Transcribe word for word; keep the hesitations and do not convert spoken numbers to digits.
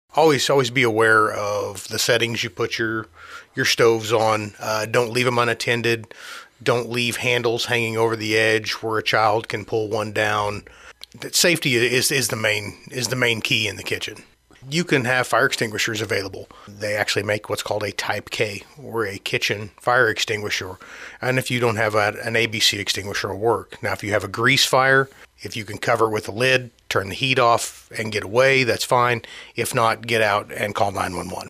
Always, always be aware of the settings you put your your stoves on. Uh, don't leave them unattended. Don't leave handles hanging over the edge where a child can pull one down. That safety is is the main is the main key in the kitchen. You can have fire extinguishers available. They actually make what's called a Type K, or a kitchen fire extinguisher. And if you don't have a, an A B C extinguisher, will work. Now, if you have a grease fire, if you can cover it with a lid, turn the heat off and get away, that's fine. If not, get out and call nine one one.